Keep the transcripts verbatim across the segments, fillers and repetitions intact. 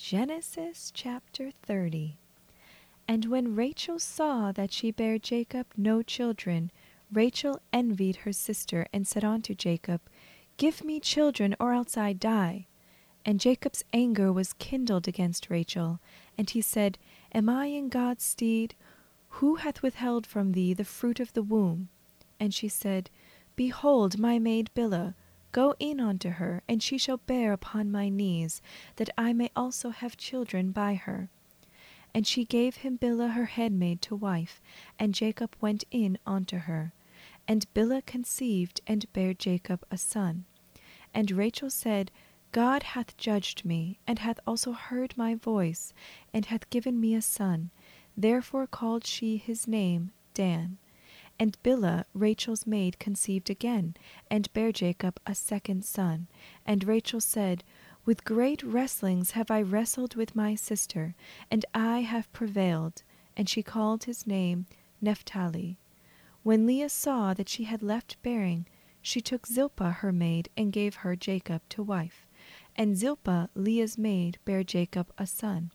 Genesis chapter thirty. And when Rachel saw that she bare Jacob no children, Rachel envied her sister, and said unto Jacob, Give me children, or else I die. And Jacob's anger was kindled against Rachel, and he said, Am I in God's stead? Who hath withheld from thee the fruit of the womb? And she said, Behold my maid Bilhah, go in unto her, and she shall bear upon my knees, that I may also have children by her. And she gave him Bilhah her handmaid to wife, and Jacob went in unto her. And Bilhah conceived, and bare Jacob a son. And Rachel said, God hath judged me, and hath also heard my voice, and hath given me a son. Therefore called she his name Dan. And Bilhah, Rachel's maid, conceived again, and bare Jacob a second son. And Rachel said, With great wrestlings have I wrestled with my sister, and I have prevailed. And she called his name Naphtali. When Leah saw that she had left bearing, she took Zilpah her maid, and gave her Jacob to wife. And Zilpah, Leah's maid, bare Jacob a son.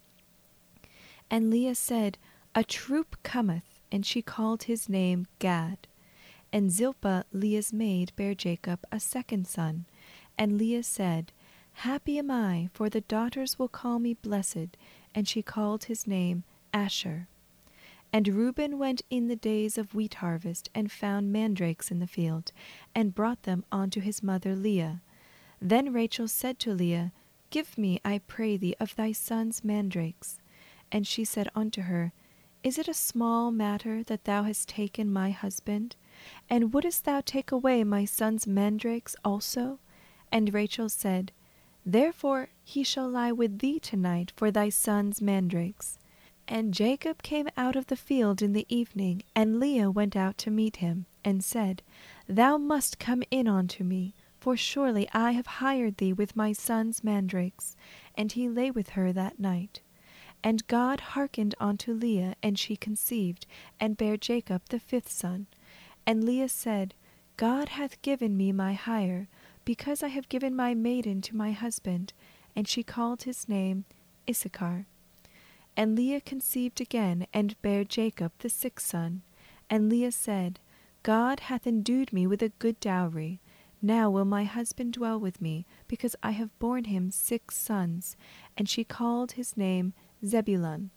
And Leah said, A troop cometh, and she called his name Gad. And Zilpah, Leah's maid, bare Jacob a second son. And Leah said, Happy am I, for the daughters will call me blessed. And she called his name Asher. And Reuben went in the days of wheat harvest, and found mandrakes in the field, and brought them unto his mother Leah. Then Rachel said to Leah, Give me, I pray thee, of thy son's mandrakes. And she said unto her, Is it a small matter that thou hast taken my husband? And wouldest thou take away my son's mandrakes also? And Rachel said, Therefore he shall lie with thee tonight for thy son's mandrakes. And Jacob came out of the field in the evening, and Leah went out to meet him, and said, Thou must come in unto me, for surely I have hired thee with my son's mandrakes. And he lay with her that night. And God hearkened unto Leah, and she conceived, and bare Jacob the fifth son. And Leah said, God hath given me my hire, because I have given my maiden to my husband. And she called his name Issachar. And Leah conceived again, and bare Jacob the sixth son. And Leah said, God hath endued me with a good dowry. Now will my husband dwell with me, because I have borne him six sons. And she called his name Zebulun.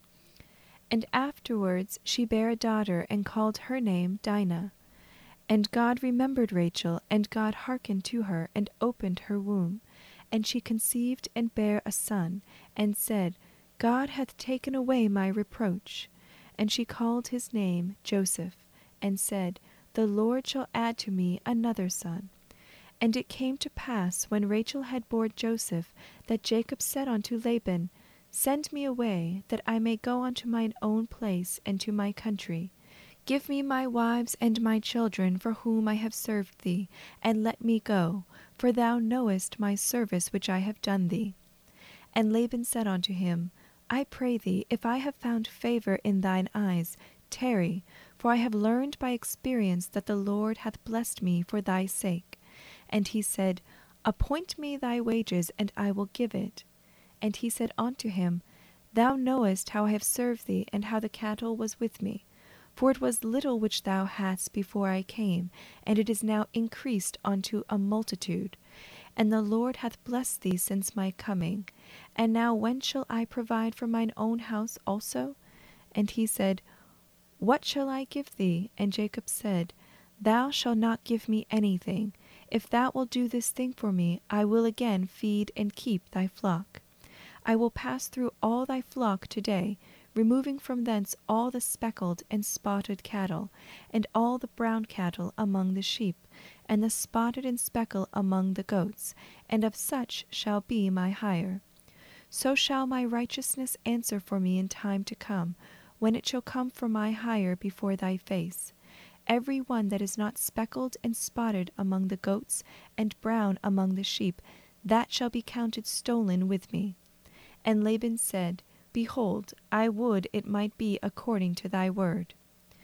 And afterwards she bare a daughter, and called her name Dinah. And God remembered Rachel, and God hearkened to her, and opened her womb. And she conceived, and bare a son, and said, God hath taken away my reproach. And she called his name Joseph, and said, The Lord shall add to me another son. And it came to pass, when Rachel had borne Joseph, that Jacob said unto Laban, Send me away, that I may go unto mine own place, and to my country. Give me my wives and my children, for whom I have served thee, and let me go, for thou knowest my service which I have done thee. And Laban said unto him, I pray thee, if I have found favor in thine eyes, tarry, for I have learned by experience that the Lord hath blessed me for thy sake. And he said, Appoint me thy wages, and I will give it. And he said unto him, Thou knowest how I have served thee, and how the cattle was with me. For it was little which thou hadst before I came, and it is now increased unto a multitude. And the Lord hath blessed thee since my coming. And now when shall I provide for mine own house also? And he said, What shall I give thee? And Jacob said, Thou shalt not give me anything. If thou wilt do this thing for me, I will again feed and keep thy flock. I will pass through all thy flock today, removing from thence all the speckled and spotted cattle, and all the brown cattle among the sheep, and the spotted and speckled among the goats, and of such shall be my hire. So shall my righteousness answer for me in time to come, when it shall come for my hire before thy face. Every one that is not speckled and spotted among the goats, and brown among the sheep, that shall be counted stolen with me. And Laban said, Behold, I would it might be according to thy word.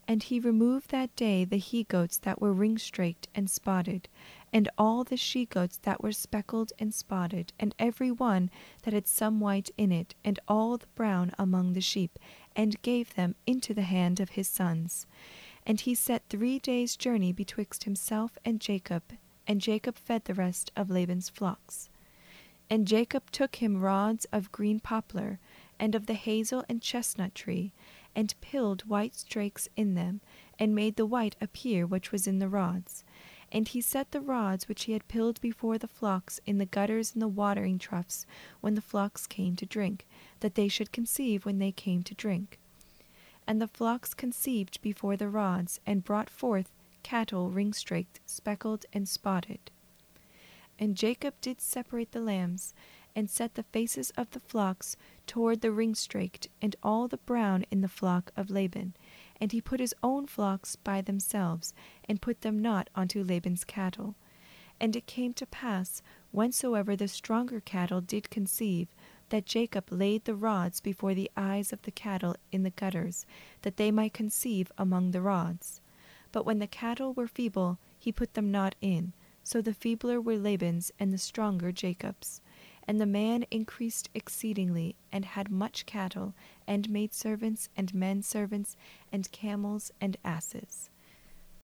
And he removed that day the he-goats that were ring-straked and spotted, and all the she-goats that were speckled and spotted, and every one that had some white in it, and all the brown among the sheep, and gave them into the hand of his sons. And he set three days' journey betwixt himself and Jacob, and Jacob fed the rest of Laban's flocks. And Jacob took him rods of green poplar, and of the hazel and chestnut tree, and pilled white strakes in them, and made the white appear which was in the rods. And he set the rods which he had pilled before the flocks in the gutters and the watering troughs when the flocks came to drink, that they should conceive when they came to drink. And the flocks conceived before the rods, and brought forth cattle ring-straked, speckled, and spotted. And Jacob did separate the lambs, and set the faces of the flocks toward the ring-straked, and all the brown in the flock of Laban. And he put his own flocks by themselves, and put them not unto Laban's cattle. And it came to pass, whensoever the stronger cattle did conceive, that Jacob laid the rods before the eyes of the cattle in the gutters, that they might conceive among the rods. But when the cattle were feeble, he put them not in. So the feebler were Laban's, and the stronger Jacob's. And the man increased exceedingly, and had much cattle, and maidservants, and men servants, and camels, and asses.